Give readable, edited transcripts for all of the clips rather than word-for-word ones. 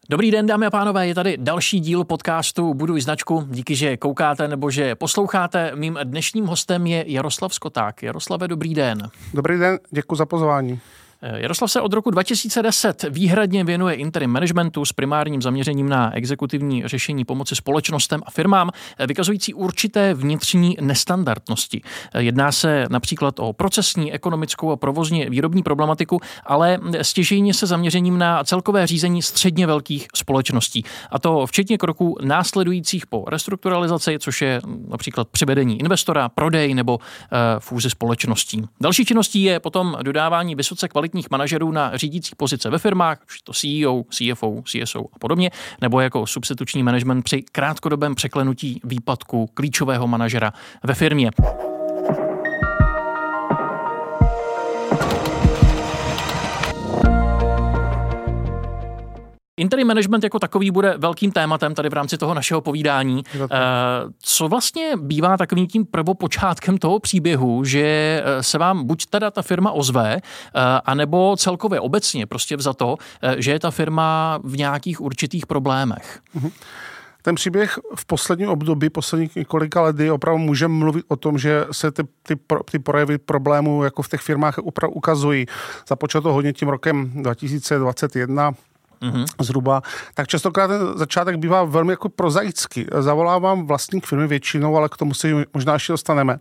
Dobrý den, dámy a pánové, je tady další díl podcastu Buduj značku. Díky, že koukáte nebo že posloucháte. Mým dnešním hostem je Jaroslav Skoták. Jaroslave, dobrý den. Dobrý den, děkuji za pozvání. Jaroslav se od roku 2010 výhradně věnuje interim managementu s primárním zaměřením na exekutivní řešení pomoci společnostem a firmám, vykazující určité vnitřní nestandardnosti. Jedná se například o procesní, ekonomickou a provozně výrobní problematiku, ale stěžejně se zaměřením na celkové řízení středně velkých společností. A to včetně kroků následujících po restrukturalizaci, což je například přivedení investora, prodej nebo fúzi společností. Další činností je potom dodávání vysoce kvalitních manažerů na řídící pozice ve firmách, už to CEO, CFO, CSO a podobně, nebo jako substituční management při krátkodobém překlenutí výpadku klíčového manažera ve firmě. Interim management jako takový bude velkým tématem tady v rámci toho našeho povídání. Co vlastně bývá takovým tím prvopočátkem toho příběhu, že se vám buď teda ta firma ozve, anebo celkově obecně prostě vzato, že je ta firma v nějakých určitých problémech? Ten příběh v posledním období, posledních několika lety, opravdu můžeme mluvit o tom, že se ty projevy problémů jako v těch firmách opravdu ukazují. Započalo to hodně tím rokem 2021, zhruba, tak častokrát ten začátek bývá velmi jako prozaický. Zavolávám vlastník firmy většinou, ale k tomu si možná ještě dostaneme.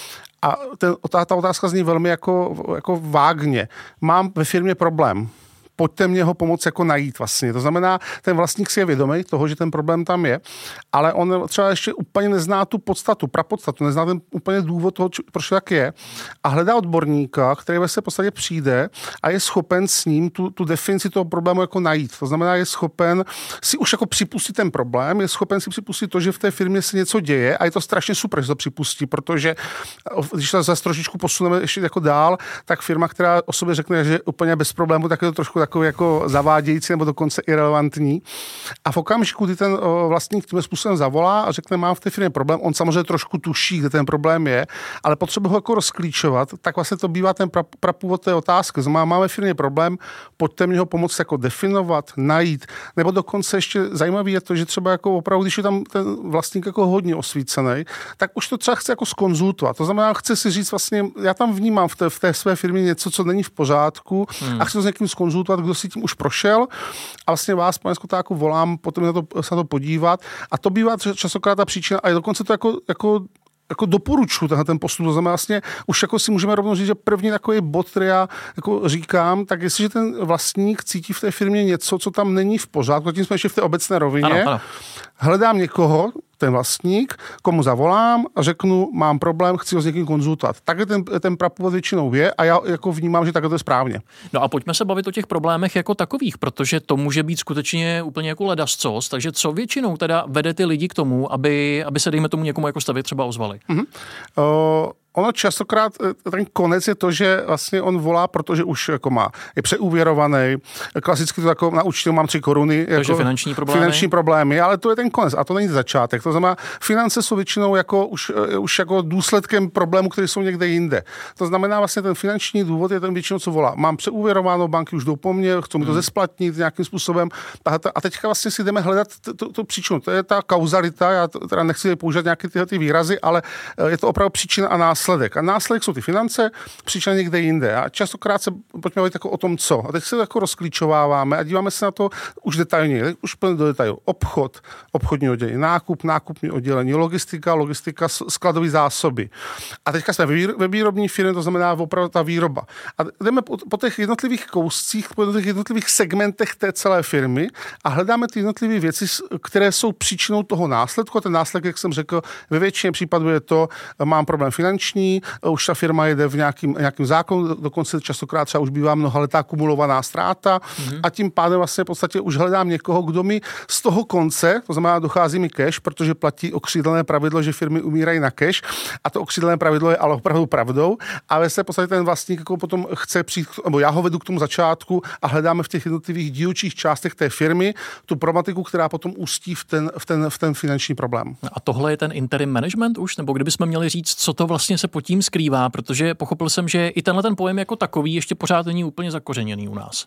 A ta otázka zní velmi jako vágně. Mám ve firmě problém. Pojďte mě ho pomoct jako najít vlastně. To znamená, ten vlastník si je vědomý toho, že ten problém tam je, ale on třeba ještě úplně nezná tu podstatu, prapodstatu, nezná ten úplně důvod toho, proč tak je a hledá odborníka, který ve své podstatě přijde a je schopen s ním tu definici toho problému jako najít. To znamená, je schopen si už jako připustit ten problém, je schopen si připustit to, že v té firmě se něco děje a je to strašně super, že to připustí, protože když se zase trošičku posuneme ještě jako dál, tak firma, která o sobě řekne, že je úplně bez problému, tak je to trošku takový jako zavádějící nebo dokonce irelevantní. A v okamžiku, kdy ten vlastník tím způsobem zavolá a řekne, mám v té firmě problém, on samozřejmě trošku tuší, kde ten problém je, ale potřebuje ho jako rozklíčovat, tak vlastně to bývá ten prapůvod té otázky. Znamená, máme v firmě problém, pojďte mě ho pomoct jako definovat, najít, nebo dokonce ještě zajímavý je to, že třeba jako opravdu, když je tam ten vlastník jako hodně osvícený, tak už to třeba chce jako zkonzultovat. To znamená, chce si říct vlastně, já tam vnímám v té své firmě něco, co není v pořádku a chci to s někým zkonzultovat, kdo si tím už prošel a vlastně vás, pane Skotáku, volám potom se na to podívat a to bývá častokrát ta příčina a je dokonce to jako doporučuji ten postup, to znamená vlastně už jako si můžeme rovnou říct, že první takový bod, který já jako říkám, tak jestliže ten vlastník cítí v té firmě něco, co tam není v pořádku, tím jsme ještě v té obecné rovině, ano. Hledám někoho, ten vlastník, komu zavolám a řeknu, mám problém, chci ho s někým konzultovat. Takhle ten prapůvod většinou je a já jako vnímám, že takhle to je správně. No a pojďme se bavit o těch problémech jako takových, protože to může být skutečně úplně jako ledascos, takže co většinou teda vede ty lidi k tomu, aby se dejme tomu někomu jako stavě třeba ozvali? Ono častokrát, ten konec je to, že vlastně on volá, protože už jako je přeúvěrovaný. Klasicky to jako na účtu mám 3 koruny. Takže jako finanční problémy, ale to je ten konec a to není začátek. To znamená, finance jsou většinou jako už jako důsledkem problémů, které jsou někde jinde. To znamená vlastně ten finanční důvod je ten většinou, co volá. Mám přeúvěrováno, banky už jdou po mně, chcou mi to zesplatnit nějakým způsobem. A teďka vlastně si jdeme hledat tu příčinu. To je ta kauzalita, já teda nechci používat nějaké tyhle výrazy, ale je to opravdu příčina a následek. A následek jsou ty finance, příčina někde jinde. A častokrát se pojďme bavit jako o tom, co. A teď se jako rozklíčováváme a díváme se na to už detailně, už plně do detailu. Obchodní oddělení, nákupní oddělení, logistika, skladové zásoby. A teďka jsme ve výrobní firmě, to znamená opravdu ta výroba. A jdeme po těch jednotlivých kouscích, po těch jednotlivých segmentech té celé firmy a hledáme ty jednotlivé věci, které jsou příčinou toho následku. A ten následek, jak jsem řekl, ve většině případů je to, mám problém finanční, už ta firma jede v nějakým zákonu, dokonce častokrát třeba už bývá mnohaletá kumulovaná ztráta a tím pádem vlastně v podstatě už hledám někoho, kdo mi z toho konce, to znamená dochází mi cash, protože platí okřídlené pravidlo, že firmy umírají na cash a to okřídlené pravidlo je ale opravdu pravdou, ale se v podstatě ten vlastník jako potom chce přijít, nebo já ho vedu k tomu začátku a hledáme v těch jednotlivých dílčích částech té firmy tu problematiku, která potom ústí v ten finanční problém. A tohle je ten interim management už, nebo kdybychom měli říct, co to vlastně se pod tím skrývá, protože pochopil jsem, že i tenhle ten pojem jako takový ještě pořád není úplně zakořeněný u nás.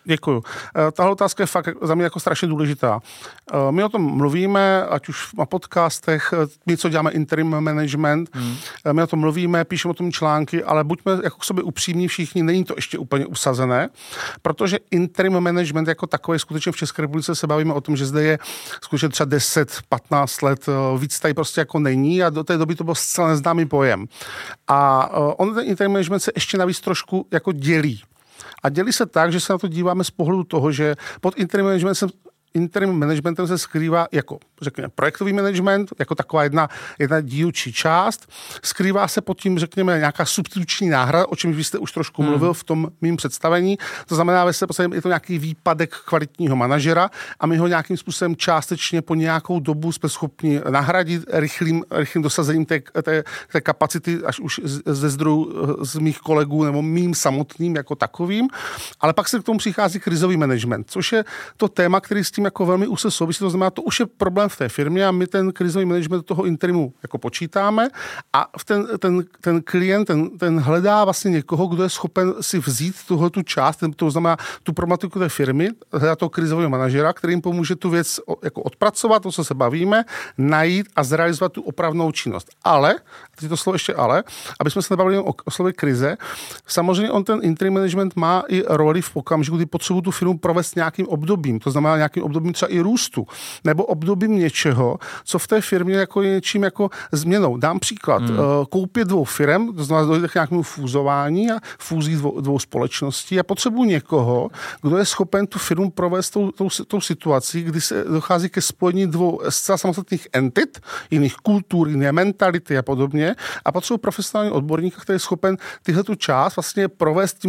Děkuju. Tahle otázka je fakt za mě jako strašně důležitá. My o tom mluvíme, ať už na podcastech, my, co děláme interim management, my o tom mluvíme, píšeme o tom články, ale buďme jako k sobě upřímní všichni, není to ještě úplně usazené, protože interim management jako takový skutečně v České republice se bavíme o tom, že zde je skutečně třeba 10-15 let, víc tady prostě jako není a do té doby to byl zcela neznámý pojem. A on ten interim management se ještě navíc trošku jako dělí. A dělí se tak, že se na to díváme z pohledu toho, že pod interim managementem se skrývá jako, řekněme, projektový management, jako taková jedna dílčí část. Skrývá se pod tím, řekněme, nějaká substituční náhrada, o čem vy jste už trošku mluvil v tom mým představení. To znamená, že je to nějaký výpadek kvalitního manažera a my ho nějakým způsobem částečně po nějakou dobu jsme schopni nahradit rychlým dosazením té kapacity, až už ze zdrojů z mých kolegů nebo mým samotným jako takovým. Ale pak se k tomu přichází krizový management, což je to téma, který s tím jako velmi úzce souvisí, to znamená, to už je problém v té firmě a my ten krizový management toho interimu jako počítáme a ten klient, ten hledá vlastně někoho, kdo je schopen si vzít tu část, to znamená tu problematiku té firmy, hledá toho krizového manažera, který jim pomůže tu věc jako odpracovat, to, co se bavíme, najít a zrealizovat tu opravnou činnost. Ale, teď to slovo ještě ale, aby jsme se nebavili o slově krize, samozřejmě on ten interim management má i roli v okamžiku, kdy potřebuje tu firmu provést nějakým obdobím, to znamená nějakým obdobím třeba i růstu, nebo obdobím něčeho, co v té firmě jako je něčím jako změnou. Dám příklad. Koupě 2 firem, to znamená dojde k nějakému fúzování a fúzí dvou společností a potřebuji někoho, kdo je schopen tu firmu provést tou situací, kdy se dochází ke spojení 2 zcela samostatných entit, jiných kultur, jiné mentality a podobně a potřebuji profesionální odborníka, který je schopen tu část vlastně provést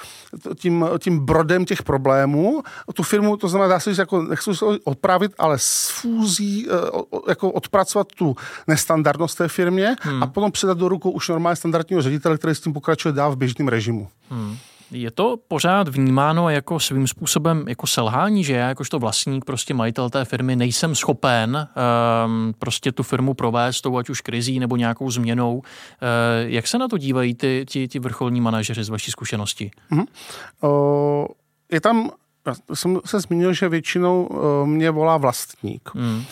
tím brodem těch problémů. Tu firmu, to znamená, dá se jako nechci se odpravit, ale s fúzí jako odpracovat tu nestandardnost té firmě a potom předat do rukou už normálně standardního ředitele, který s tím pokračuje dál v běžném režimu. Je to pořád vnímáno jako svým způsobem jako selhání, že já jakožto vlastník, prostě majitel té firmy nejsem schopen prostě tu firmu provést tou ať už krizí nebo nějakou změnou. Jak se na to dívají ti vrcholní manažeři z vaší zkušenosti? Je tam, jsem se zmínil, že většinou mě volá vlastník.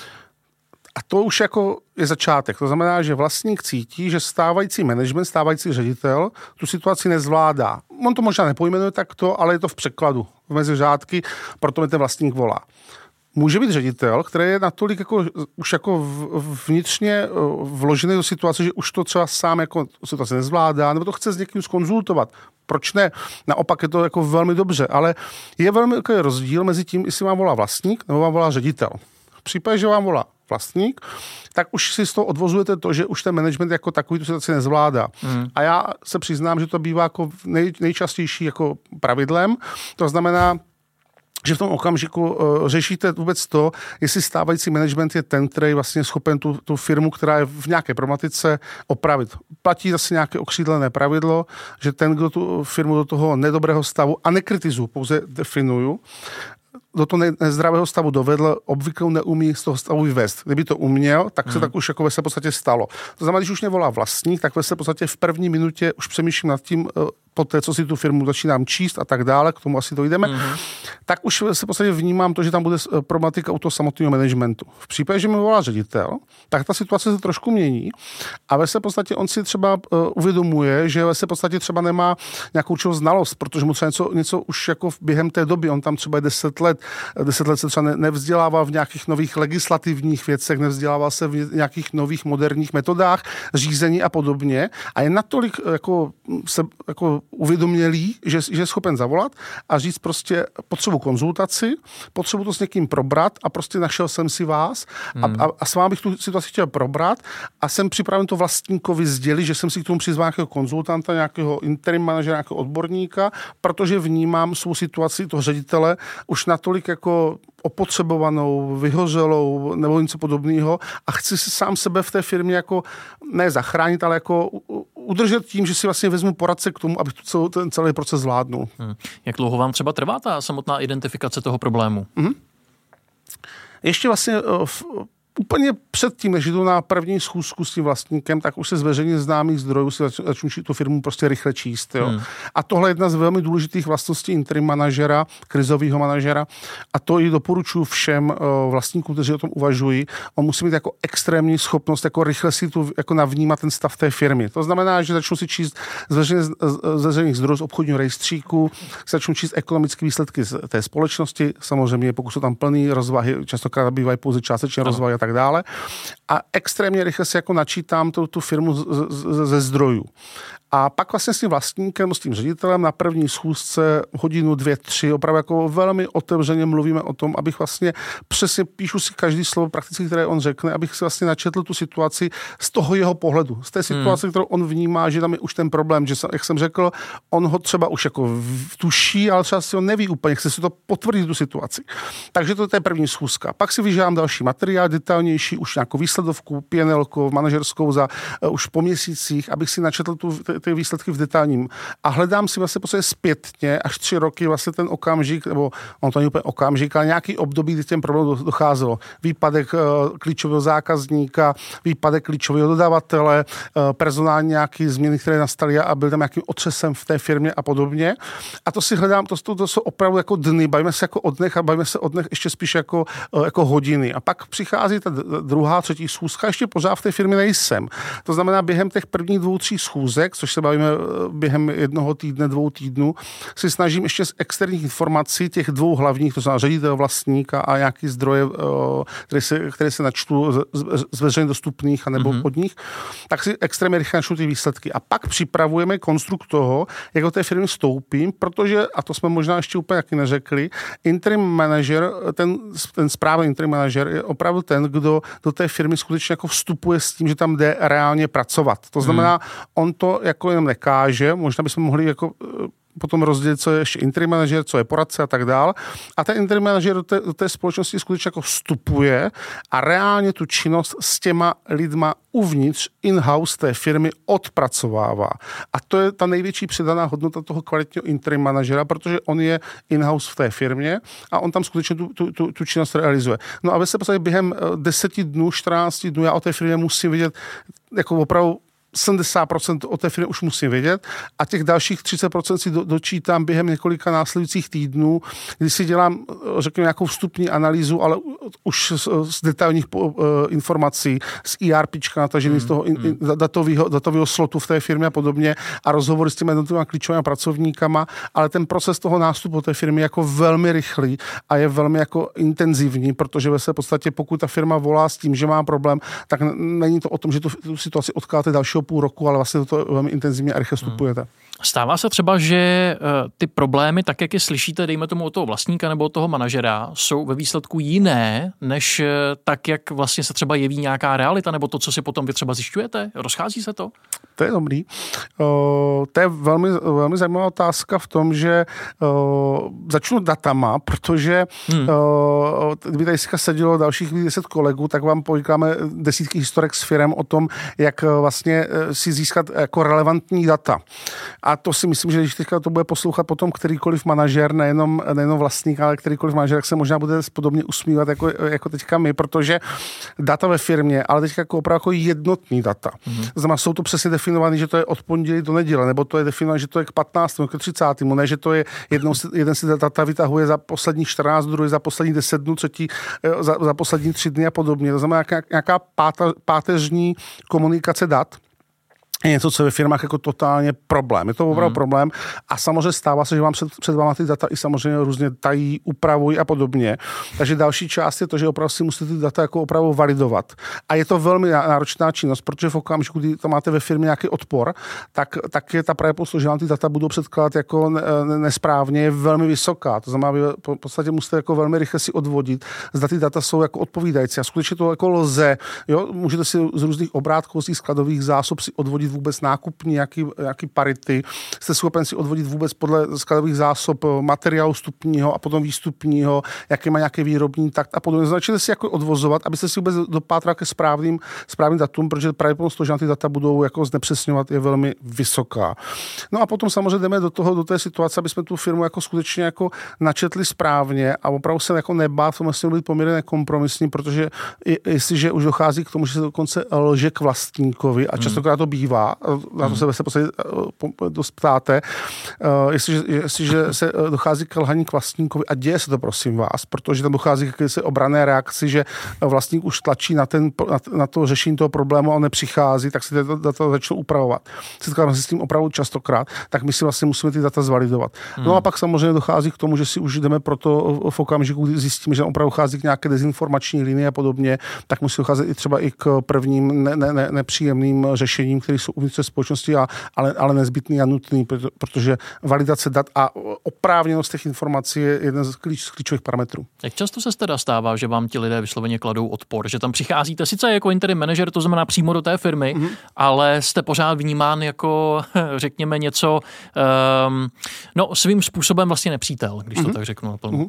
A to už jako je začátek. To znamená, že vlastník cítí, že stávající management, stávající ředitel tu situaci nezvládá. On to možná nepojmenuje takto, ale je to v překladu mezi řádky, proto mě ten vlastník volá. Může být ředitel, který je natolik jako, už jako vnitřně vložený do situace, že už to třeba sám jako situaci nezvládá, nebo to chce s někým zkonzultovat. Proč ne? Naopak je to jako velmi dobře, ale je velmi rozdíl mezi tím, jestli vám volá vlastník, nebo vám volá ředitel. V případě, že vám volá vlastník, tak už si z toho odvozujete to, že už ten management jako takový tu situaci nezvládá. A já se přiznám, že to bývá jako nejčastější jako pravidlem. To znamená, že v tom okamžiku řešíte vůbec to, jestli stávající management je ten, který je vlastně schopen tu firmu, která je v nějaké problematice, opravit. Platí zase nějaké okřídlené pravidlo, že ten, kdo tu firmu do toho nedobrého stavu, a nekritizuju, pouze definuju, do toho nezdravého stavu dovedl, obvykle neumí z toho stavu vyvést. Kdyby to uměl, tak se tak už jako ve své podstatě stalo. To znamená, když už mě volá vlastník, tak ve své podstatě v první minutě už přemýšlím nad tím, po té, co si tu firmu začínám číst a tak dále, k tomu asi dojdeme, tak už se v podstatě vnímám to, že tam bude problematika u toho samotného managementu. V případě, že mi volá ředitel, tak ta situace se trošku mění a ve své podstatě on si třeba uvědomuje, že ve své podstatě třeba nemá nějakou určitou znalost, protože mu třeba něco už jako během té doby, on tam třeba je 10 let se třeba nevzdělával v nějakých nových legislativních věcech, nevzdělával se v nějakých nových moderních metodách řízení a podobně a je natolik jako uvědomělý, že je schopen zavolat a říct prostě potřebuji konzultaci, potřebuji to s někým probrat a prostě našel jsem si vás a s vámi bych tu situaci chtěl probrat a jsem připraven to vlastníkovi sdělit, že jsem si k tomu přizval nějakého konzultanta, nějakého interim manažera, nějakého odborníka, protože vnímám svou situaci toho ředitele už natolik jako opotřebovanou, vyhořelou nebo něco podobného a chci si sám sebe v té firmě jako ne zachránit, ale jako udržet tím, že si vlastně vezmu poradce k tomu, abych ten celý proces zvládnul. Jak dlouho vám třeba trvá ta samotná identifikace toho problému? Ještě vlastně úplně předtím, než jdu na první schůzku s tím vlastníkem, tak už se z veřejně známých zdrojů si začnu tu firmu prostě rychle číst. Jo. A tohle je jedna z velmi důležitých vlastností interim manažera, krizového manažera, a to i doporučuji všem vlastníkům, kteří o tom uvažují. On musí mít jako extrémní schopnost jako rychle si tu jako navnímat ten stav té firmy. To znamená, že začnu si číst z veřejných zdrojů, z obchodního rejstříku, začnu číst ekonomické výsledky z té společnosti, samozřejmě pokud jsou tam plný rozvahy, častokrát bývají pouze částečně rozvahy a tak dále. A extrémně rychle si jako načítám tu firmu ze zdrojů. A pak vlastně s tím vlastníkem, s tím ředitelem na první schůzce hodinu, 2, 3, opravdu jako velmi otevřeně mluvíme o tom, abych vlastně přesně píšu si každý slovo prakticky, které on řekne, abych si vlastně načetl tu situaci z toho jeho pohledu. Z té situace, kterou on vnímá, že tam je už ten problém, že jak jsem řekl, on ho třeba už jako tuší, ale třeba si ho neví úplně, chce si to potvrdit tu situaci. Takže to je první schůzka. Pak si vyžádám další materiál, detailnější, už nějakou výsledovku, PNLku, manažerskou za už po měsících, abych si načetl ty výsledky v detailním. A hledám si vlastně zpětně až 3 roky vlastně ten okamžik, nebo on to není úplně okamžik, ale nějaký období, kdy těm problémům docházelo. Výpadek klíčového zákazníka, výpadek klíčového dodavatele, personální nějaké změny, které nastaly a byl tam nějakým otřesem v té firmě a podobně. A to si hledám, to jsou opravdu jako dny, bavíme se jako o dnech a bavíme se o dnech ještě spíš jako hodiny. A pak přichází ta druhá, třetí schůzka, ještě pořád v té firmě nejsem. To znamená, během těch prvních 2, 3 schůzek, což se bavíme během 1 týdne, 2 týdnů, si snažím ještě z externích informací těch 2 hlavních, to znamená ředitel, vlastníka a nějaký zdroje, které se načtu z veřejně dostupných anebo od nich, tak si extrémně rychle načtu ty výsledky. A pak připravujeme konstrukt toho, jak do té firmy vstoupím, protože, a to jsme možná ještě úplně taky neřekli, interim manažer, ten správný interim manažer je opravdu ten, kdo do té firmy skutečně jako vstupuje s tím, že tam jde reálně pracovat. To znamená, on to jako jenom nekáže, možná bychom mohli jako potom rozdělit, co je ještě interim manažer, co je poradce a tak dál. A ten interim manažer do té společnosti skutečně jako vstupuje a reálně tu činnost s těma lidma uvnitř in-house té firmy odpracovává. A to je ta největší přidaná hodnota toho kvalitního interim manažera, protože on je in-house v té firmě a on tam skutečně tu činnost realizuje. No a ve se podstatě během 10 dnů, 14 dnů já o té firmě musím vidět jako opravdu 70% o té firmě už musím vědět a těch dalších 30% si dočítám během několika následujících týdnů, kdy si dělám, řekněme, nějakou vstupní analýzu, ale už z detailních informací, z ERPčka natažený z toho datového slotu v té firmě a podobně a rozhovory s těmi jednotlivými klíčovými pracovníkama, ale ten proces toho nástupu té firmy je jako velmi rychlý a je velmi jako intenzivní, protože ve své podstatě, pokud ta firma volá s tím, že má problém, tak není to o tom, že tu situaci odkládáte dalšího půl roku, ale vlastně to velmi intenzivně a rychle vstupujete. Stává se třeba, že ty problémy, tak jak je slyšíte, dejme tomu od toho vlastníka nebo od toho manažera, jsou ve výsledku jiné, než tak, jak vlastně se třeba jeví nějaká realita, nebo to, co si potom vy třeba zjišťujete? Rozchází se to? To je dobrý. To je velmi, velmi zajímavá otázka v tom, že začnu datama, protože kdyby tady sedělo dalších 10 kolegů, tak vám povídáme desítky historek s firem o tom, jak vlastně si získat jako relevantní data. A to si myslím, že když teďka to bude poslouchat potom kterýkoliv manažer, nejenom vlastník, ale kterýkoliv manažer, tak se možná bude podobně usmívat jako teďka my, protože data ve firmě, ale teďka jako opravdu jako jednotný data. To znamená, jsou to přesně definované, že to je od pondělí do neděle, nebo to je definované, že to je k 15. k 30. Ne, že to je jeden si data vytahuje za posledních 14, druhý za posledních 10 dnů, třetí za poslední 3 dny a podobně. To znamená nějaká páteřní komunikace dat. Je něco, co je ve firmách jako totálně problém. Je to opravdu problém a samozřejmě stává se, že vám před váma ty data i samozřejmě různě tají, upravují a podobně. Takže další část je to, že opravdu si musíte ty data jako opravdu validovat. A je to velmi náročná činnost, protože v okamžiku, kdy tam máte ve firmě nějaký odpor, tak je ta pravděpodobnost, že vám ty data budou předkládat jako nesprávně, je velmi vysoká. To znamená, vy v podstatě musíte jako velmi rychle si odvodit, zda ty data jsou jako odpovídající. A skutečně to jako lze. Jo? Můžete si z různých obrátků, z skladových zásob si odvodit vůbec nákupní, jaký parity, jste schopen si odvodit vůbec podle skladových zásob materiálu vstupního a potom výstupního, jaký má nějaký výrobní takt a podobně. Začnete si jako odvozovat, abyste si vůbec dopátrali ke správným datum, protože pravděpodobnost toho, že na ty data budou jako znepřesňovat, je velmi vysoká. No a potom samozřejmě jdeme do té situace, aby jsme tu firmu jako skutečně jako načetli správně a opravdu se jako nebát, to musí být poměrně nekompromisní, protože jestliže už dochází k tomu, že se dokonce lže k vlastníkovi a častokrát to bývá, na to se posledně dost ptáte, jestliže se dochází k lhaní k vlastníkovi a děje se to, prosím vás, protože tam dochází k obranné reakci, že vlastník už tlačí na to řešení toho problému a on nepřichází, tak si ty data začnou upravovat. Setkáme se s tím opravdu častokrát, tak my si vlastně musíme ty data zvalidovat. No a pak samozřejmě dochází k tomu, že si už jdeme proto v okamžiku, kdy zjistíme, že opravdu dochází k nějaké dezinformační linii a podobně, tak musí docházet i třeba i k prvním nepříjemným řešením, které jsou uvnitř společnosti, ale nezbytný a nutný, protože validace dat a oprávněnost těch informací je jeden z klíčových parametrů. Jak často se teda stává, že vám ti lidé vysloveně kladou odpor, že tam přicházíte sice jako interim manažer, to znamená přímo do té firmy, ale jste pořád vnímán jako, řekněme, něco, svým způsobem vlastně nepřítel, když to tak řeknu naplno.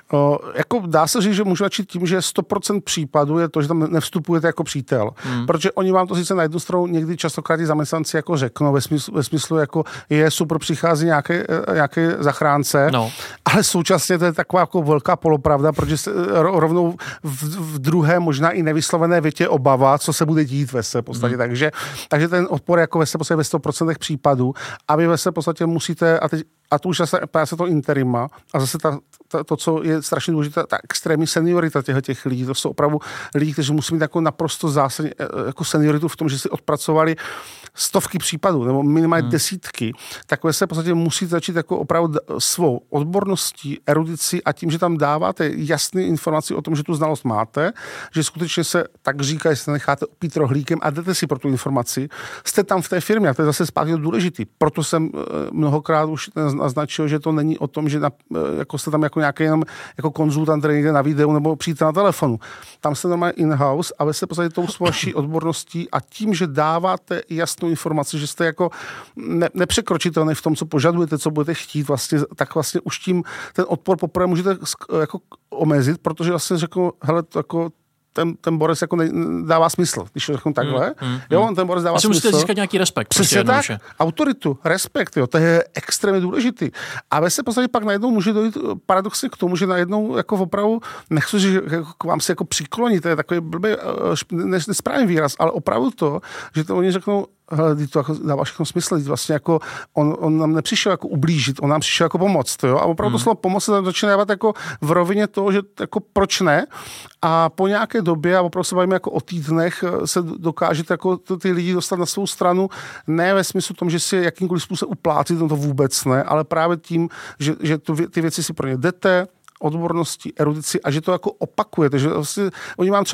Jako dá se říct, že můžu začít tím, že 100% případů je to, že tam nevstupujete jako přítel. Protože oni vám to sice na jednu stranu někdy častokrát ty zaměstnanci jako řeknou, ve smyslu jako je super, přichází nějaký zachránce, ale současně to je taková jako velká polopravda, protože se rovnou v druhé možná i nevyslovené větě obava, co se bude dít ve své podstatě. Takže ten odpor jako ve své 100% případů a vy ve své podstatě musíte, a to už zase práce toho interima a zase to, co je strašně důležité, ta extrémní seniorita těch lidí, to jsou opravdu lidi, kteří musí mít jako naprosto zásadně jako senioritu v tom, že si odpracovali stovky případů nebo minimálně desítky, tak ve se v podstatě musíte začít jako opravdu svou odborností, erudicí a tím, že tam dáváte jasné informaci o tom, že tu znalost máte, že skutečně se tak říká, že se necháte opít rohlíkem a jdete si pro tu informaci, jste tam v té firmě a to je zase zpátky důležitý. Proto jsem mnohokrát už naznačil, že to není o tom, že jako jste tam jako nějaký jenom jako konzultant, který někde na videu nebo přítel na telefonu. Tam jste normálně in-house a vy se v podstatě tou vaší odborností a tím, že dáváte jasnou informaci, že jste jako nepřekročitelný v tom, co požadujete, co budete chtít, vlastně, tak vlastně už tím ten odpor poprvé můžete jako omezit, protože vlastně řeknu, hele, to jako ten borec jako dává smysl, když to řeknu takhle. Jo, ten borec dává smysl. Musíte získat nějaký respekt. Přesně tak. Autoritu, respekt, jo, to je extrémně důležitý. A ve se podstatě pak najednou může dojít paradoxně k tomu, že najednou jako opravdu, nechci, že k vám se jako přikloní, to je takový blbý, nesprávný výraz, ale opravdu to, že to oni řeknou, hele, to jako dává všechno smysl, vlastně jako on nám nepřišel jako ublížit, on nám přišel jako pomoct, jo, a opravdu to slovo pomoc se tam začíná dávat jako v rovině toho, že jako proč ne, a po nějaké době, a opravdu se bavíme jako o týdnech, se dokážete jako ty lidi dostat na svou stranu, ne ve smyslu tom, že si jakýmkoliv způsobem uplácit, to vůbec ne, ale právě tím, že ty věci si pro ně jdete, odbornosti, erudici a že to jako opakujete, že vlastně oni vám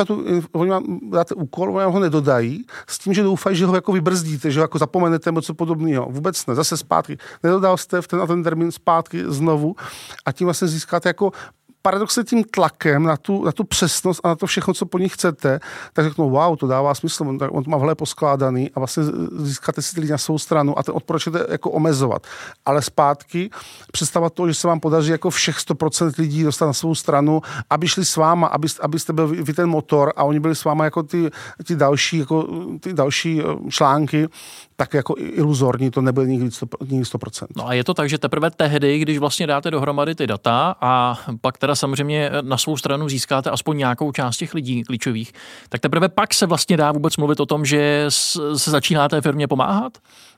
dáte úkol, oni vám ho nedodají s tím, že doufají, že ho jako vybrzdíte, že ho jako zapomenete něco podobného. Vůbec ne, zase zpátky. Nedodal jste v ten termín zpátky znovu a tím vlastně získáte jako paradoxně tím tlakem na tu přesnost a na to všechno, co po ní chcete, tak řeknou, wow, to dává smysl, on to má vhle poskládaný a vlastně získáte si ty lidi na svou stranu a ten odpor chcete jako omezovat. Ale zpátky představovat to, že se vám podaří jako všech 100% lidí dostat na svou stranu, aby šli s váma, abyste byl vy ten motor a oni byli s váma jako ty další články, tak jako iluzorní, to nebude nikdy 100%. No a je to tak, že teprve tehdy, když vlastně dáte dohromady ty data a pak teda samozřejmě na svou stranu získáte aspoň nějakou část těch lidí klíčových, tak teprve pak se vlastně dá vůbec mluvit o tom, že se začíná té firmě pomáhat?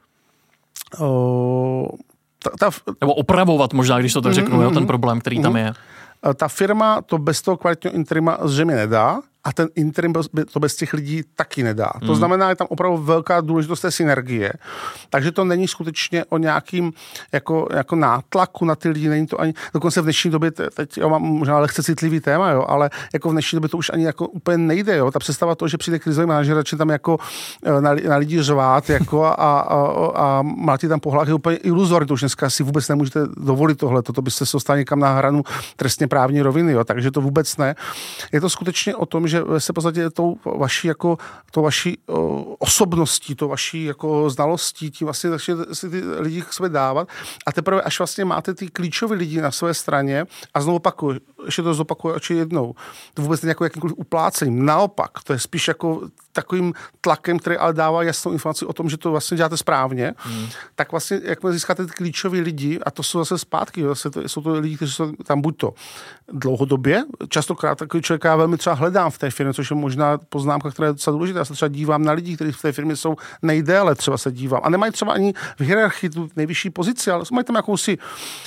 Nebo opravovat možná, když to tak řeknu, ten problém, který tam je. Ta firma to bez toho kvalitního interima zřejmě nedá a ten interim to bez těch lidí taky nedá. To znamená, že tam opravdu velká důležitost té synergie. Takže to není skutečně o nějakým jako nátlaku na ty lidi, není to ani, dokonce v dnešní době, teď mám možná lehce citlivý téma, jo, ale jako v dnešní době to už ani jako úplně nejde, jo. Ta představa toho, že přijde krizový manažer, začne tam jako na lidi řvát jako a mlátit tam po hlavě, je úplně iluzorní, to už dneska si vůbec nemůžete dovolit tohle, to byste se dostali někam na hranu trestně právní roviny, jo, takže to vůbec ne. Je to skutečně o tom, že že se v podstatě tou vaší osobností, tou vaší jako znalostí, tím vlastně si ty lidi k sobě dávat a teprve až vlastně máte ty klíčové lidi na své straně a znovu opakuju, ještě to zopakuju ještě jednou, to vůbec není jako jakýmkoliv uplácením, naopak, to je spíš jako takovým tlakem, který ale dává jasnou informaci o tom, že to vlastně děláte správně, tak vlastně jakmile získáte ty klíčové lidi, a to jsou zase zpátky, jsou to lidi, kteří jsou tam buď to dlouhodobě, častokrát takový člověka já velmi třeba hledám v té firmě, což je možná poznámka, která je docela důležitá. Já se třeba dívám na lidi, kteří v té firmě jsou nejdéle, třeba se dívám. A nemají třeba ani v hierarchii tu nejvyšší pozici, ale mají tam jakousi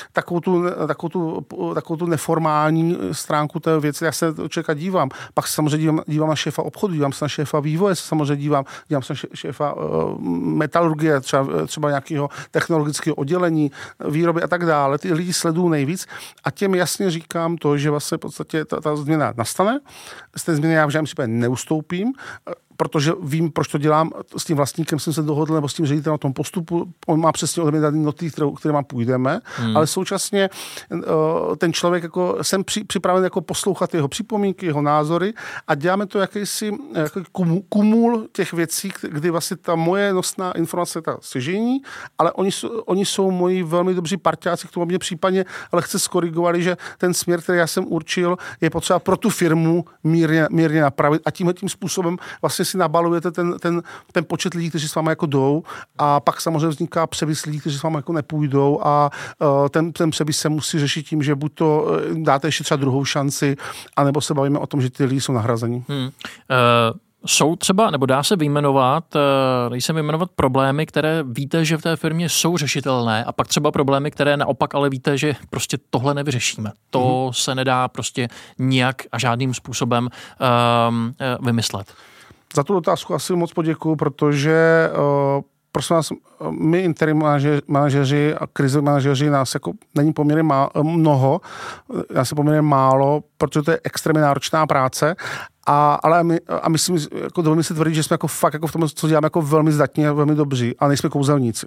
takovou tu neformální stránku té věci. Já se člověka dívám. Pak se samozřejmě dívám na šéfa obchodu, dívám se na šéfa vývoje, se samozřejmě dívám se na šéfa metalurgie, třeba nějakého technologického oddělení, výroby a tak dále. Ty lidi sledují nejvíc a těm jasně říkám to, že vlastně v podstatě ta změna nastane. Z té změny já v žádném případě neustoupím, protože vím, proč to dělám. S tím vlastníkem jsem se dohodl, nebo s tím ředitelem na tom postupu. On má přesně ode mě daný noty, kterým půjdeme, ale současně ten člověk jako jsem připraven jako poslouchat jeho připomínky, jeho názory a děláme to jakýsi kumul těch věcí, kdy vlastně ta moje nosná informace je ta stěžejní, ale oni jsou moji velmi dobří parťáci, k tomu mě případně lehce skorigovali, že ten směr, který já jsem určil, je potřeba pro tu firmu mírně napravit a tím způsobem vlastně si nabalujete ten počet lidí, kteří s vámi jako jdou a pak samozřejmě vzniká převis lidí, kteří s vámi jako nepůjdou a ten převis se musí řešit tím, že buď to dáte ještě třeba druhou šanci, anebo se bavíme o tom, že ty lidi jsou nahrazení. Jsou třeba, nebo dá se vyjmenovat problémy, které víte, že v té firmě jsou řešitelné a pak třeba problémy, které naopak ale víte, že prostě tohle nevyřešíme. To se nedá prostě nijak a žádným způsobem vymyslet. Za tu otázku asi moc poděkuju, protože prosím vás, my interim manažeři a krizoví manažeři nás jako není poměrně mnoho, nás je poměrně málo, protože to je extrémně náročná práce. Ale myslím, jako dovolím si tvrdit, že jsme jako fakt jako v tom, co děláme, jako velmi zdatní, velmi dobří, ale nejsme kouzelníci.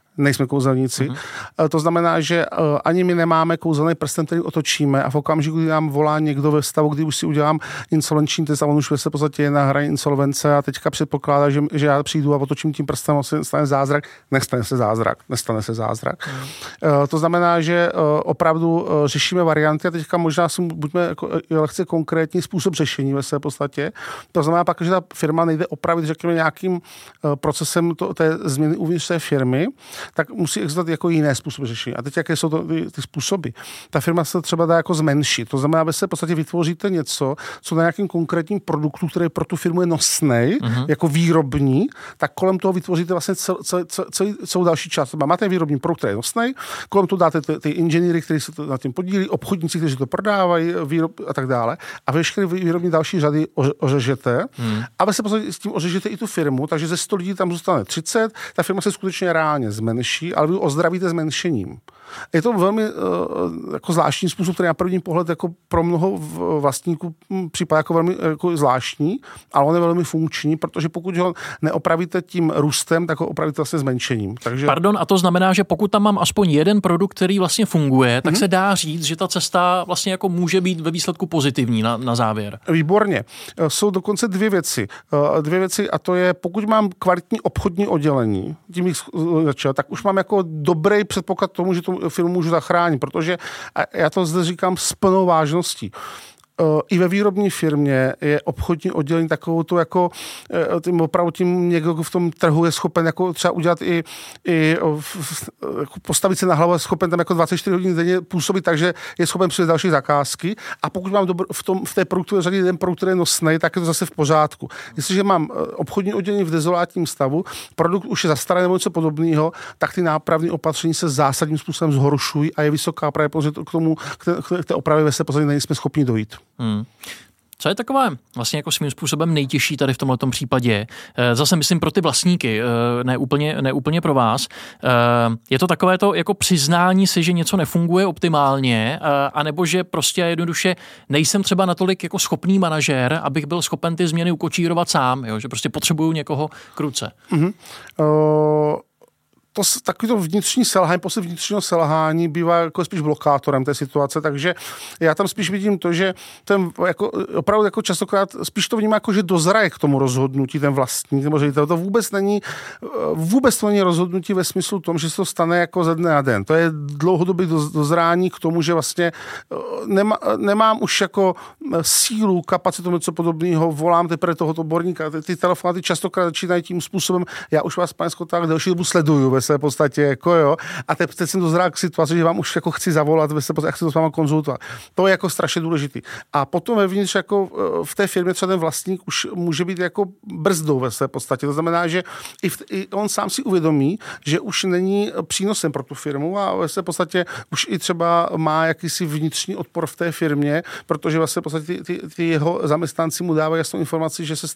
To znamená, že ani my nemáme kouzelný prsten, který otočíme a v okamžiku, kdy nám volá někdo ve stavu, kdy už si udělám insolvenční test a on už v podstatě je na hraně insolvence a teďka předpokládá, že já přijdu a otočím tím prstem a stane zázrak. Nestane se zázrak. To znamená, že opravdu řešíme varianty a teďka možná si buďme jako lehce konkrétní způsob řešení ve své podstatě. To znamená pak, že ta firma nejde opravit, řekněme, nějakým procesem té změny uvnitř té firmy, tak musí existovat jako jiné způsoby řešení. A teď jaké jsou to ty způsoby? Ta firma se třeba dá jako zmenšit. To znamená, že se v podstatě vytvoříte něco, co na nějakým konkrétním produktu, který pro tu firmu je nosnej, jako výrobní, tak kolem toho vytvoříte vlastně celou další část. Máte výrobní produkt, který je nosnej, kolem toho dáte ty inženýry, kteří se na tím podílí, obchodníci, kteří to prodávají, a tak dále. A veškeré výrobní další řady ořežete. A vy se podstatě s tím ořežete i tu firmu, takže ze 100 lidí tam zůstane 30, ta firma se skutečně reálně zmenší, ale vy ozdravíte zmenšením. Je to velmi jako zvláštní způsob, který na první pohled jako pro mnoho vlastníků připadá jako velmi jako zvláštní, ale on je velmi funkční, protože pokud ho neopravíte tím růstem, tak ho opravíte vlastně zmenšením. Takže... Pardon, a to znamená, že pokud tam mám aspoň jeden produkt, který vlastně funguje, tak se dá říct, že ta cesta vlastně jako může být ve výsledku pozitivní na závěr. Výborně. Jsou dokonce dvě věci. A to je, pokud mám kvalitní obchodní oddělení, tím jich začal, tak už mám jako dobrý předpoklad tomu, že tu firmu můžu zachránit, protože já to zde říkám s plnou vážností. I ve výrobní firmě je obchodní oddělení takovou to jako opravdu tím někdo v tom trhu je schopen jako třeba udělat i jako postavit se na hlavu, je schopen tam jako 24 hodin denně působit, takže je schopen přijít další zakázky a pokud mám v té produktové řadě jeden produkt, který je nosnej, tak je to zase v pořádku. Jestliže mám obchodní oddělení v dezolátním stavu, produkt už je zastaralý nebo něco podobného, tak ty nápravné opatření se zásadním způsobem zhoršují a je vysoká pravděpodobnost, že k té opravě ve své pozadí nejsme schopni dojít. Co je takové vlastně jako svým způsobem nejtěžší tady v tomhletom případě? Zase myslím pro ty vlastníky, ne úplně pro vás. Je to takové to jako přiznání si, že něco nefunguje optimálně, anebo že prostě jednoduše nejsem třeba natolik jako schopný manažér, abych byl schopen ty změny ukočírovat sám, jo? Že prostě potřebuju někoho k ruce. takový to vnitřní selhání, pocit vnitřního selhání bývá jako spíš blokátorem té situace, takže já tam spíš vidím to, že ten jako, opravdu jako častokrát spíš to vnímá jako, že dozraje k tomu rozhodnutí ten vlastník, nebo že to vůbec to není rozhodnutí ve smyslu tom, že se to stane jako ze dne na den. To je dlouhodobý dozrání k tomu, že vlastně nemám už jako sílu, kapacitu, něco podobného, volám teprve tohoto odborníka. Ty telefonáty častokrát začínají tím způsobem, já už vás, pane Skoták, delší dobu sleduju ve své podstatě, jako jo, a teď jsem dozrál k situaci, že vám už jako chci zavolat, ve své podstatě, chci to s váma konzultovat. To je jako strašně důležitý. A potom vevnitř jako v té firmě třeba ten vlastník už může být jako brzdou ve své podstatě. To znamená, že i on sám si uvědomí, že už není přínosem pro tu firmu a ve své podstatě už i třeba má jakýsi vnitřní odpor v té firmě, protože vlastně v podstatě ty jeho zaměstnanci mu dávají jasnou informaci, že se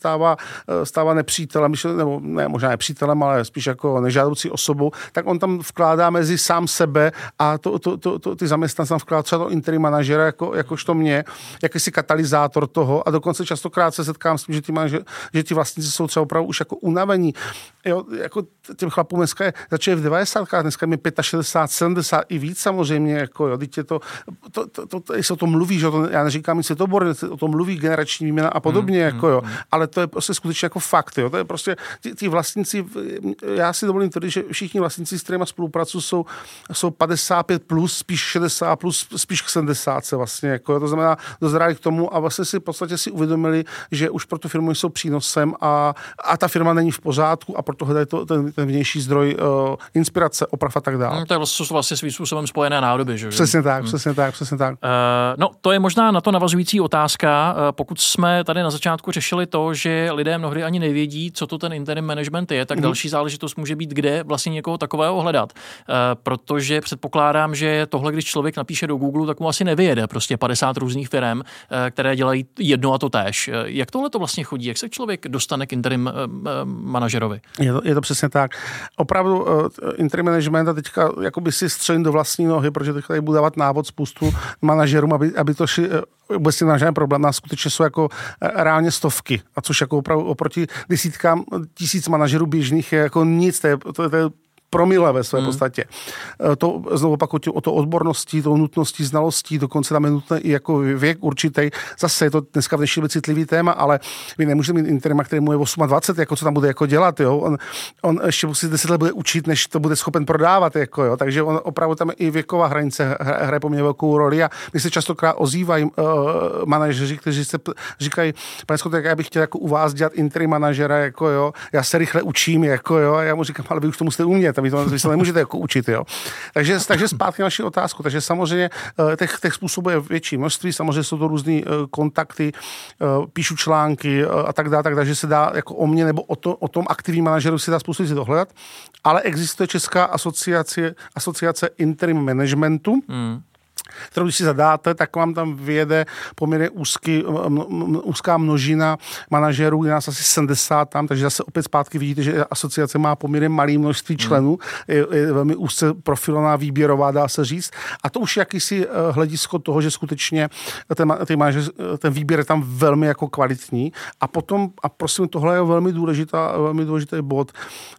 stává nepřítelem, nebo ne možná nepřítelem, ale spíš jako nežádoucí osobou, tak on tam vkládá mezi sám sebe a ty zaměstnanci tam vkládá třeba do interim manažera, jakožto mě, jakýsi katalyzátor toho a dokonce častokrát se setkám s tím, že ti vlastníci jsou třeba opravdu už jako unavení. Jo, jako těm chlapům dneska začali v 90. dneska mi 65, 70 i víc samozřejmě, jako jo, teď je to se o tom mluví, že já neříkám nic světoborně, o tom mluví generační výměna a podobně, jako jo, ale to je prostě skutečně jako fakt, jo, to je prostě ty vlastníci, já si dovolím tvrdit, že všichni vlastníci, s kterými spolupracují, jsou 55 plus, spíš 60 plus, spíš k 70 vlastně, jako jo, to znamená dozráli k tomu a vlastně si v podstatě si uvědomili, že už pro tu firmu jsou přínosem a ta firma není v pořádku a proto hledají ten vnější zdroj inspirace, oprav a tak dále. To je vlastně svým způsobem spojené nádoby, že? Přesně tak. No, to je možná na to navazující otázka. Pokud jsme tady na začátku řešili to, že lidé mnohdy ani nevědí, co to ten interim management je, tak další záležitost může být, kde vlastně někoho takového hledat. Protože předpokládám, že tohle, když člověk napíše do Google, tak mu asi nevyjede prostě 50 různých firem, které dělají jedno a to též. Jak tohle to vlastně chodí? Jak se člověk dostane k interim manažerovi? Je to přesně tak. Opravdu interim management a teďka jakoby si střelím do vlastní nohy, protože teď tady budu dávat návod spoustu manažerům, aby to šli vůbec na žádný problém, nás skutečně jsou jako reálně stovky, a což jako opravdu oproti desítkám tisíc manažerů běžných je jako nic, to je promile ve své podstatě. To znovu opakuju o to odborností, to nutností, znalostí, dokonce tam je nutné i jako věk určitý. Zase je to dneska v dnešní citlivý téma, ale vy nemůžete mít interima, který mu je 28, jako co tam bude jako dělat, jo. On ještě musí 10 let bude učit, než to bude schopen prodávat, jako jo. Takže on opravdu tam i věková hranice hraje poměrně velkou roli a my se častokrát ozývají manažeři, kteří se říkají, pane Skotek, já bych chtěl jako u vás dělat interim manažera, jako jo. Já se rychle učím, jako jo. A já mu říkám, ale vy už to musíte umět. Vy se nemůžete jako učit, jo. Takže zpátky naši otázku. Takže samozřejmě těch způsobů je větší množství, samozřejmě jsou to různý kontakty, píšu články a tak dále, takže se dá jako o mě nebo o tom aktivním manažeru si dá spoustu si dohledat, ale existuje Česká asociace interim managementu, kterou když si zadáte, tak vám tam vyjede poměrně úzká množina manažerů, je nás asi 70 tam, takže zase opět zpátky vidíte, že asociace má poměrně malé množství členů, je velmi úzce profilovaná, výběrová, dá se říct. A to už je jakýsi hledisko toho, že skutečně ten výběr je tam velmi jako kvalitní. A potom, a prosím, tohle je velmi důležitý bod,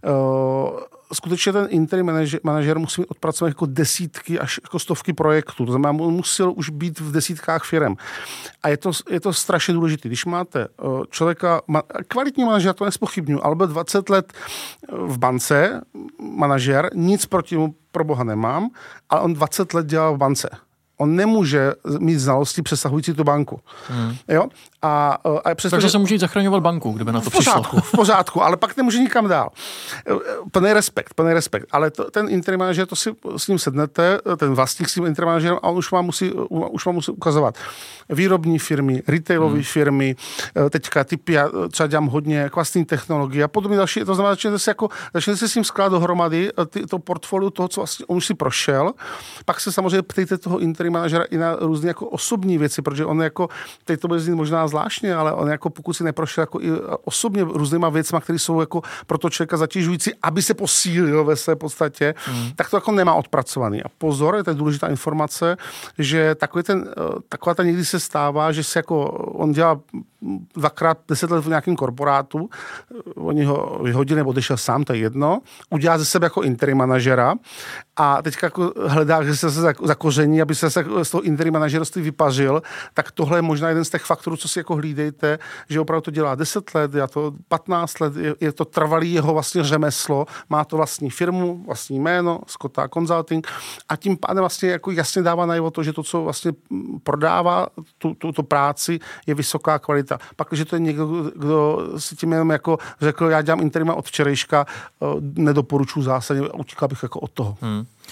skutečně ten interim manažer musí odpracovat jako desítky až jako stovky projektů. To znamená, musel už být v desítkách firem. A je to strašně důležité. Když máte člověka, kvalitní manažer, to nespochybnuju, ale byl 20 let v bance, manažer, nic proti mu pro boha nemám, ale on 20 let dělal v bance. On nemůže mít znalosti přesahující tu banku. Jo? Takže se může jít zachraňovat banku, kdyby na to přišlo. V pořádku, ale pak nemůže nikam dál. Plný respekt. Ale ten interim manažer, to si s ním sednete, ten vlastník s tím interim manažerem, a on už vám musí ukazovat výrobní firmy, retailové firmy, teďka typy, já třeba dělám hodně kvalitní technologie a podobně další. To znamená, začnete si s ním skládat dohromady to portfolio toho, co vlastně on už si prošel. Pak se samozřejmě ptejte toho interim interim manažera i na různé jako osobní věci, protože on jako, teď to bude znít možná zvláštně, ale on jako pokud si neprošel jako i osobně různýma věcma, které jsou jako pro to člověka zatěžující, aby se posílil ve své podstatě, tak to jako nemá odpracovaný. A pozor, to je důležitá informace, že taková ta někdy se stává, že se jako on dělá 2x 10 let v nějakém korporátu, oni ho vyhodili nebo odešel sám, to je jedno, udělá ze sebe jako interim manažera a teďka jako hledá, že se zakoření, aby se z toho interim manažerství vypařil, tak tohle je možná jeden z těch faktorů, co si jako hlídejte, že opravdu to dělá 10 let, dělá to 15 let, je to trvalý jeho vlastně řemeslo, má to vlastní firmu, vlastní jméno, Scotta Consulting a tím pádem vlastně jako jasně dává najevo to, že to, co vlastně prodává tu práci, je vysoká kvalita. Pak, když to je někdo, kdo si tím jenom jako řekl, já dělám interima od včerejška, nedoporučuji zásadně, utíkal bych jako od toho.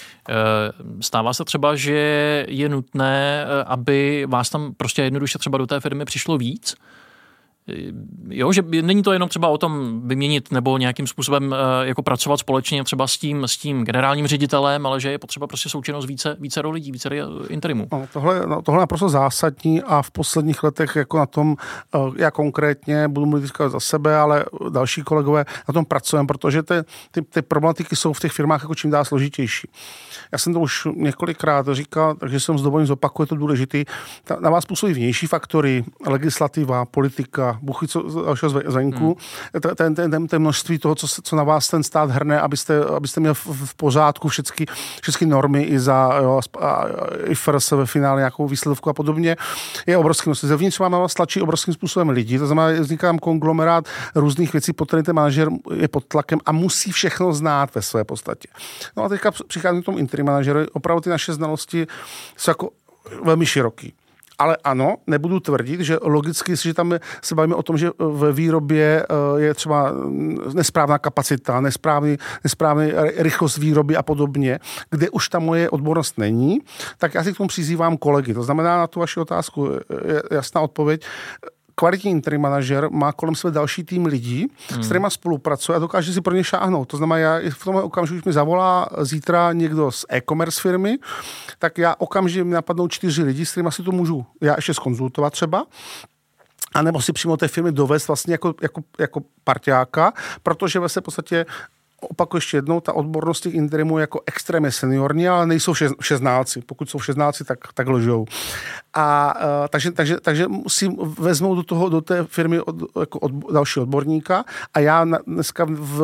Stává se třeba, že je nutné, aby vás tam prostě jednoduše třeba do té firmy přišlo víc? Jo, že není to jenom třeba o tom vyměnit nebo nějakým způsobem jako pracovat společně třeba s tím generálním ředitelem, ale že je potřeba prostě součinnost více lidí, více interimů. No, tohle je naprosto zásadní a v posledních letech jako na tom, já konkrétně budu mluvit za sebe, ale další kolegové na tom pracujeme, protože ty problematiky jsou v těch firmách jako čím dál složitější. Já jsem to už několikrát říkal, takže jsem s dovolením zopakuje, to důležitý. Na vás působí vnější faktory, legislativa, politika, buchy co dalšího zvenku, ten množství toho, co na vás ten stát hrne, abyste měl v pořádku všechny normy i za IFRS ve finále nějakou výsledovku a podobně, je obrovský množství. Zevnitř vám na vás tlačí obrovským způsobem lidi, to znamená, vzniká tam konglomerát různých věcí, pod kterým ten manažer je pod tlakem a musí všechno znát ve své podstatě. No a teďka přichází k tomu interim manažerovi, opravdu ty naše znalosti jsou jako velmi široký. Ale ano, nebudu tvrdit, že logicky, že tam se bavíme o tom, že ve výrobě je třeba nesprávná kapacita, nesprávná rychlost výroby a podobně, kde už ta moje odbornost není, tak já si k tomu přizývám kolegy. To znamená, na tu vaši otázku je jasná odpověď. Kvalitní interim manažer má kolem sebe další tým lidí, s kterými spolupracuje a dokáže si pro ně šáhnout. To znamená, já v tomhle okamžiku, když mi zavolá zítra někdo z e-commerce firmy, tak já okamžitě mi napadnou 4 lidi, s kterými si to můžu já ještě zkonzultovat třeba, a nebo si přímo té firmy dovést vlastně jako parťáka, protože ve se v podstatě opakuju ještě jednou, ta odbornost těch interimů je jako extrémně seniorní, ale nejsou všeználci. Pokud jsou všeználci, tak lžou. A takže si vezmou do té firmy další odborníka a já dneska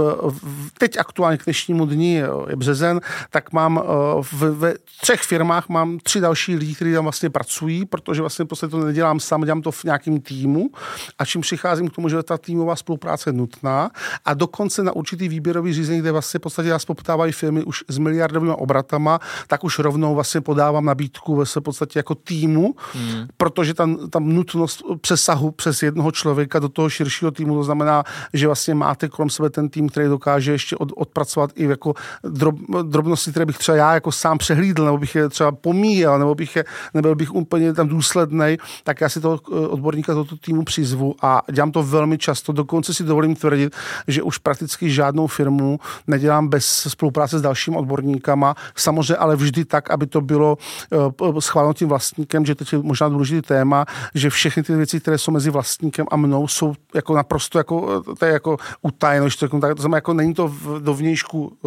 teď aktuálně k dnešnímu dní je březen, tak mám ve 3 firmách mám 3 další lidi, kteří tam vlastně pracují, protože vlastně prostě to nedělám sám, dělám to v nějakém týmu a čím přicházím k tomu, že ta týmová spolupráce je nutná a dokonce na určitý výběrový řízení, kde vlastně v podstatě nás poptávají firmy už s miliardovými obratama, tak už rovnou vlastně podávám nabídku v podstatě jako týmu, protože tam nutnost přesahu přes jednoho člověka do toho širšího týmu, to znamená, že vlastně máte kolem sebe ten tým, který dokáže ještě odpracovat i jako drobnosti, které bych třeba já jako sám přehlídl, nebo bych je třeba pomíjel, nebyl bych úplně tam důslednej, tak já si toho odborníka do toho týmu přizvu a dělám to velmi často, dokonce si dovolím tvrdit, že už prakticky žádnou firmu nedělám bez spolupráce s dalšími odborníkama, samozřejmě ale vždy tak, aby to bylo schváleno tím vlastníkem, že teď je možná důležitý téma, že všechny ty věci, které jsou mezi vlastníkem a mnou, jsou jako naprosto jako, to je jako utajeno, to znamená, jako není to do vnějšku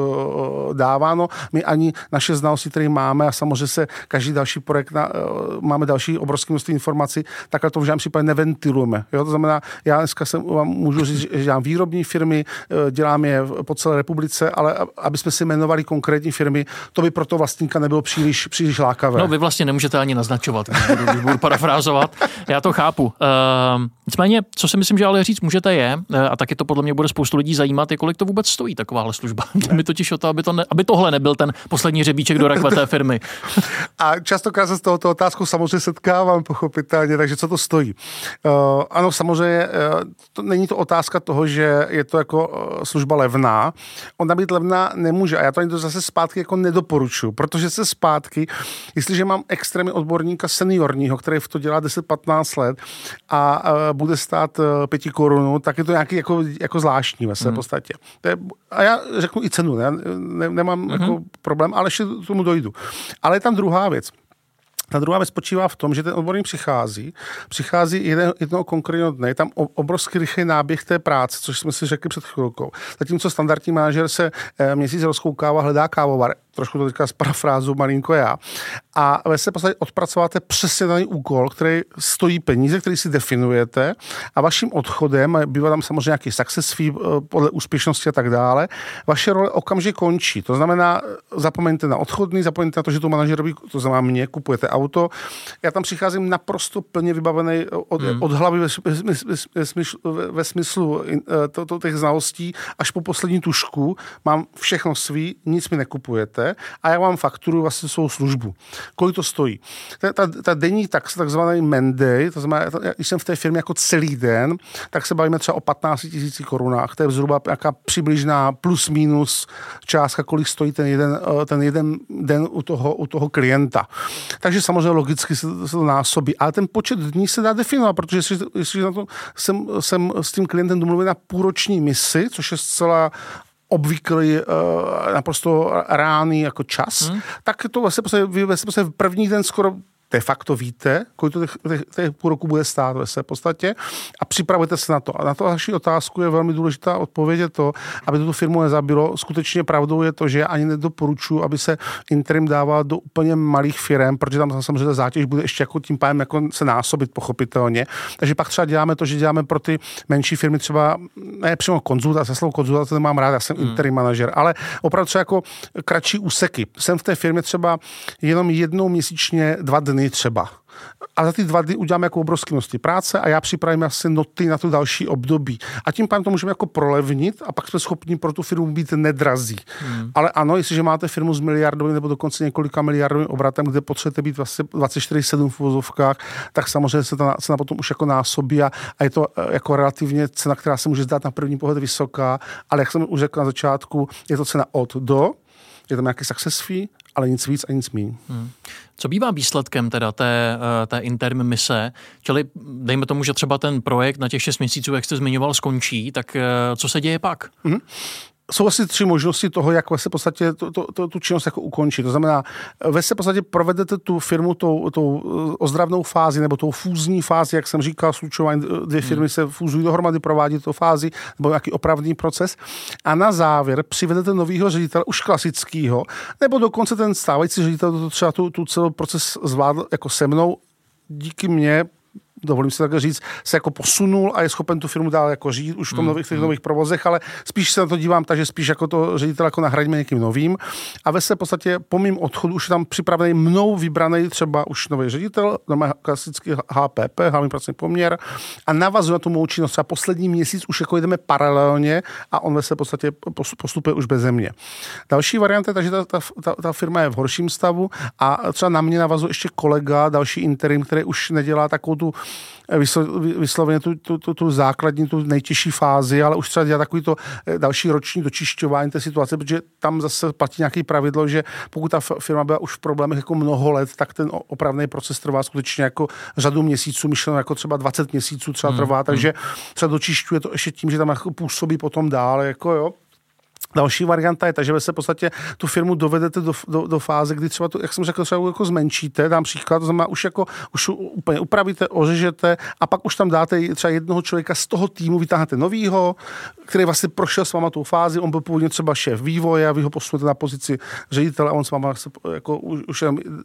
dáváno, my ani naše znalosti, které máme a samozřejmě se každý další projekt máme další obrovské množství informací, takhle to v žádném případě neventilujeme. Jo? To znamená, já dneska vám můžu říct, že dělám výrobní firmy, dělám je po celé republice, ale aby jsme si jmenovali konkrétní firmy, to by pro to vlastníka nebylo příliš lákavé. No, vy vlastně nemůžete ani naznačovat, když budu parafrázovat. Já to chápu. Nicméně, co si myslím, že ale říct můžete je, a taky to podle mě bude spoustu lidí zajímat, je, kolik to vůbec stojí takováhle služba. Mi totiž o to, aby tohle nebyl ten poslední řebíček do rakve té firmy. A častokrát se s touto otázkou samozřejmě setkávám, pochopitelně, takže co to stojí? Ano, samozřejmě, není to otázka toho, že je to jako služba levná. Ona být levná nemůže. A já to ani to zase zpátky jako nedoporučuji, protože se zpátky, jestliže mám extrémně odborníka seniorního, který v to dělá 10-15 let a bude stát 5 korun, tak je to nějaký jako zvláštní ve své podstatě. A já řeknu i cenu, nemám jako problém, ale ještě k tomu dojdu. Ale je tam druhá věc. Ta druhá věc spočívá v tom, že ten odborník přichází jednoho konkrétního dne, je tam obrovský rychlý náběh té práce, což jsme si řekli před chvilkou. Zatímco standardní manažer se měsíc rozkoukává, hledá kávovar, trošku to teďka z parafrázu malinko já, a vy se podstatě odpracováte přesně daný úkol, který stojí peníze, který si definujete a vaším odchodem, bývá tam samozřejmě nějaký success fee podle úspěšnosti a tak dále, vaše role okamžitě končí. To znamená, zapomeňte na odchodný, zapomeňte na to, že to manažerovi, to znamená mě, kupujete auto. Já tam přicházím naprosto plně vybavený od hlavy ve smyslu těch znalostí až po poslední tušku. Mám všechno svý, nic mi nekupujete a já vám fakturuji vlastně svou službu. Kolik to stojí? Ta denní takzvaný Monday, to znamená, když jsem v té firmě jako celý den, tak se bavíme třeba o 15 000 korunách. To je zhruba nějaká přibližná plus minus částka, kolik stojí ten jeden den u toho klienta. Takže samozřejmě logicky se to násobí. Ale ten počet dní se dá definovat, protože jestli na to jsem s tím klientem domluvil na půlroční misi, což je zcela obvyklý, naprosto reálný jako čas, tak to vlastně v první den skoro de facto víte, kolik to těch půl roku bude stát v podstatě a připravujete se na to. A na to vaši otázku je velmi důležitá odpověď to, aby tuto firmu nezabilo. Skutečně pravdou je to, že já ani nedoporučuji, aby se interim dával do úplně malých firem, protože tam samozřejmě zátěž bude ještě jako tím pádem jako se násobit pochopitelně. Takže pak třeba děláme to, že děláme pro ty menší firmy třeba ne přímo konzultace, slovo konzultace nemám rád, já jsem interim manažer, ale opravdu třeba jako kratší úseky. Jsem v té firmě třeba jenom jednou měsíčně 2 dny třeba. A za ty 2 dny uděláme jako obrovské množství práce a já připravím asi noty na to další období. A tím pádem to můžeme jako prolevnit a pak jsme schopni pro tu firmu být nedrazí. Ale ano, jestliže máte firmu s miliardovým nebo dokonce několika miliardovým obratem, kde potřebujete být vlastně 24/7 v uvozovkách, tak samozřejmě se ta cena potom už jako násobí a je to jako relativně cena, která se může zdát na první pohled vysoká, ale jak jsem už řekl na začátku, je to cena od do, je tam nějaký success fee, ale nic víc a nic míň. Co bývá výsledkem teda té interim mise? Čili dejme tomu, že třeba ten projekt na těch 6 měsíců, jak jste zmiňoval, skončí, tak co se děje pak? Jsou asi 3 možnosti toho, jak vlastně v podstatě tu činnost jako ukončit. To znamená, ve se v podstatě provedete tu firmu tou ozdravnou fázi nebo tou fúzní fázi, jak jsem říkal, slučování 2 firmy se fúzují dohromady, provádí tu fázi nebo nějaký opravný proces a na závěr přivedete novýho ředitele, už klasického, nebo dokonce ten stávající ředitel to třeba tu celou proces zvládl jako se mnou, díky mně, dovolím si takhle říct, se jako posunul a je schopen tu firmu dál jako řídit už v tom těch nových provozech, ale spíš se na to dívám tak, že spíš jako to ředitel jako nahradíme někým novým a ve se v podstatě po mým odchodu už je tam připravený mnou vybraný třeba už nový ředitel, máme klasický HPP, hlavní pracovní poměr a navazuje na tu mou činnost. Třeba poslední měsíc už jako jdeme paralelně a on ve se v podstatě postupuje už beze mě. Další varianta je ta, že ta firma je v horším stavu a třeba na mě navazuje ještě kolega, další interim, který už nedělá takovou tu vysloveně tu základní, tu nejtěžší fázi, ale už třeba dělá takový to další roční dočišťování té situace, protože tam zase platí nějaké pravidlo, že pokud ta firma byla už v problémech jako mnoho let, tak ten opravný proces trvá skutečně jako řadu měsíců, myšleno jako třeba 20 měsíců třeba trvá, takže třeba dočišťuje to ještě tím, že tam jako působí potom dále, jako jo. Další varianta je ta, že vy se v podstatě tu firmu dovedete do fáze, kdy třeba to, jak jsem řekl, třeba jako zmenšíte, dám příklad, to znamená už úplně upravíte, ořežete a pak už tam dáte třeba jednoho člověka z toho týmu, vytáhnete novýho, který vlastně prošel s váma tou fázi, on byl původně třeba šéf vývoje a vy ho posunete na pozici ředitele a on s váma jako už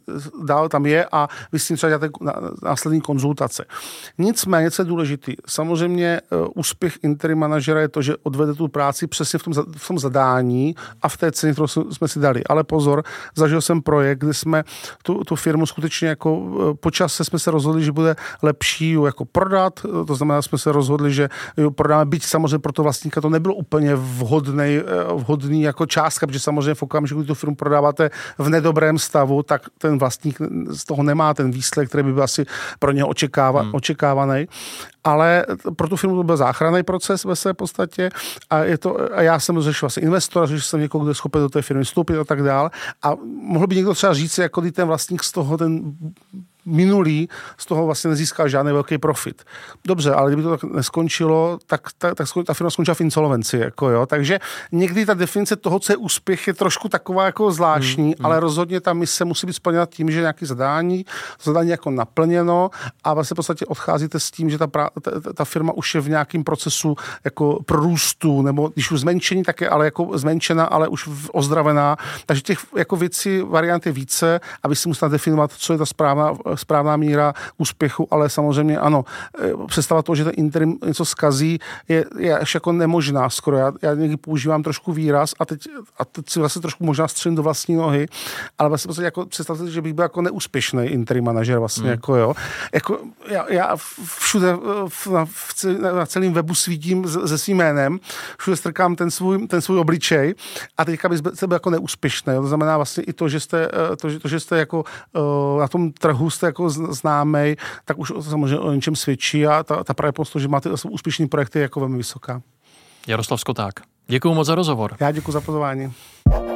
dál tam je a vy s tím třeba děláte následní konzultace. Nicméně, co je důležitý, samozřejmě úspěch interim manažera je to, že odvede tu práci přesně v tom zadání a v té ceně, kterou jsme si dali. Ale pozor, zažil jsem projekt, kde jsme tu firmu skutečně jako po čase jsme se rozhodli, že bude lepší jako prodat, to znamená, jsme se rozhodli, že prodáme, byť samozřejmě pro to vlastníka to nebylo úplně vhodný jako částka, protože samozřejmě v okamžiku, kdy tu firmu prodáváte v nedobrém stavu, tak ten vlastník z toho nemá ten výsledek, který by byl asi pro něho očekávaný. Ale pro tu firmu to byl záchranný proces ve své podstatě a já jsem řešil vlastně investora, řešil jsem někoho, kdo je schopen do té firmy vstoupit a tak dál. A mohl by někdo třeba říct, jako ten vlastník z toho ten minulý z toho vlastně nezískal žádný velký profit. Dobře, ale kdyby to tak neskončilo, tak ta firma skončila v insolvenci. Jako jo. Takže někdy ta definice toho, co je úspěch, je trošku taková jako zvláštní, ale rozhodně ta mise musí být splněna tím, že nějaké zadání jako naplněno a vlastně v podstatě odcházíte s tím, že ta firma už je v nějakém procesu jako prorůstu, nebo když už zmenšení, tak je ale jako zmenšená, ale už ozdravená. Takže těch jako věcí, variant je více, aby si musela definovat, co je ta správná míra úspěchu, ale samozřejmě ano, představa toho, že ten interim něco zkazí, je až jako nemožná skoro. Já někdy používám trošku výraz a teď si vlastně trošku možná střelím do vlastní nohy, ale vlastně prostě jako představte, že bych byl jako neúspěšný interim manažer vlastně, jako jo. Jako já všude na celém webu svítím se svým jménem, všude strkám ten svůj obličej a teďka bych byl jako neúspěšný. To znamená vlastně i to, že jste jako na tom trhu jste jako známej, tak už samozřejmě o něčem svědčí a ta pravděpodobnost, že máte úspěšný projekty, je jako velmi vysoká. Jaroslav Skoták, děkuju moc za rozhovor. Já děkuji za pozvání.